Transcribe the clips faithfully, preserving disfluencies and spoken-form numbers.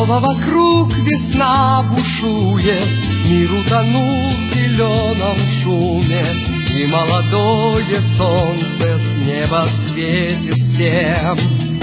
Снова вокруг весна бушует, мир утонул в зеленом шуме, и молодое солнце с неба светит всем.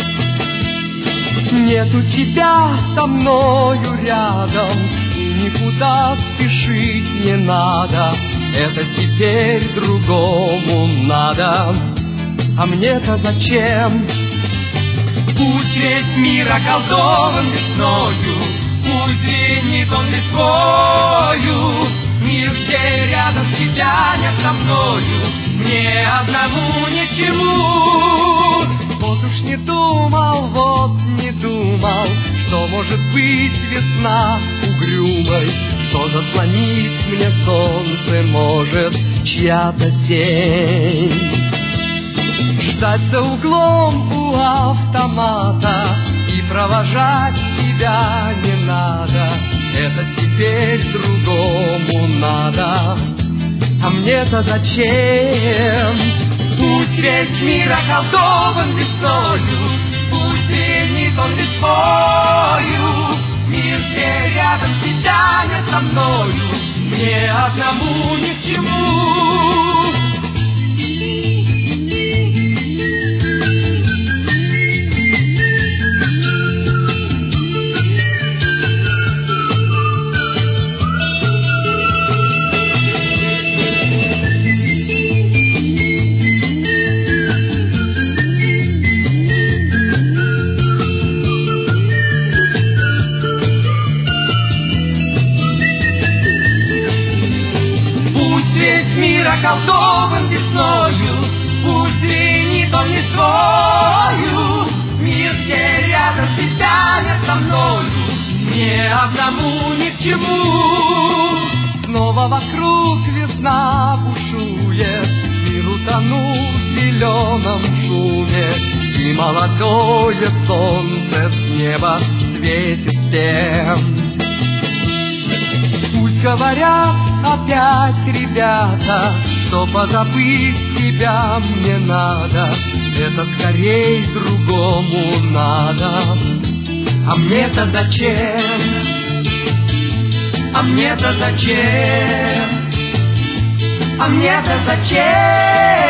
Нету тебя со мною рядом, и никуда спешить не надо. Это теперь другому надо, а мне-то зачем? Пусть весь мир околдован весною, пусть звенит он листвою, мир все рядом сидя не со мною, мне одному ни к чему. Вот уж не думал, вот не думал, что может быть весна угрюмой, что заслонить мне солнце может чья-то тень. Ждать за углом у автомата и провожать тебя не надо, это теперь другому надо, а мне-то зачем? Пусть весь мир околдован весною, пусть звенит он листвою, мир все рядом сидя не со мною, мне одному ни к чему. Околдован весною, пусть звенит он листвою, мир все рядом себя не со мною, мне одному ни к чему. Снова вокруг весна бушует, мир утонул в зеленом шуме, и молодое солнце с неба светит всем. Пусть говорят опять ребята, что позабыть тебя мне надо, это скорей другому надо, а мне-то зачем? А мне-то зачем? А мне-то зачем?